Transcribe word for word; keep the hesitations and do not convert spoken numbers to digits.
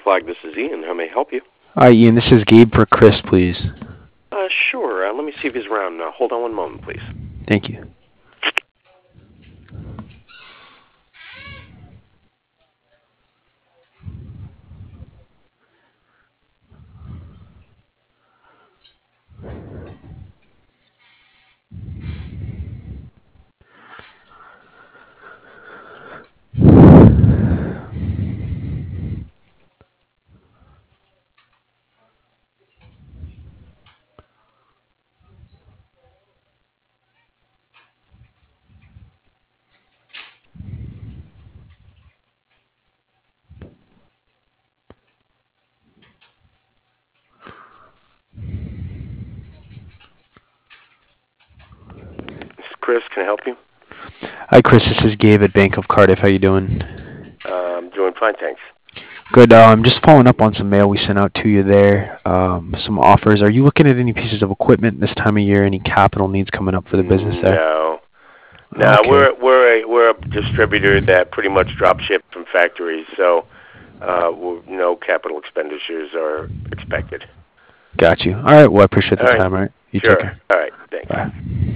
Flag, this is Ian. How may I help you? Hi, Ian. This is Gabe for Chris, please. Uh, sure. Uh, let me see if he's around. Uh, hold on one moment, please. Thank you. This is Chris. Can I help you? Hi, Chris. This is Gabe at Bank of Cardiff. How you doing? Uh, I'm doing fine, thanks. Good. Uh, I'm just following up on some mail we sent out to you there. Um, some offers. Are you looking at any pieces of equipment this time of year? Any capital needs coming up for the business there? No. No, Okay. we're we're a we're a distributor that pretty much drop ship from factories, so uh, we're, no capital expenditures are expected. Got you. All right. Well, I appreciate All the right. time. All right. You take Sure. care. All right. Thanks. Bye.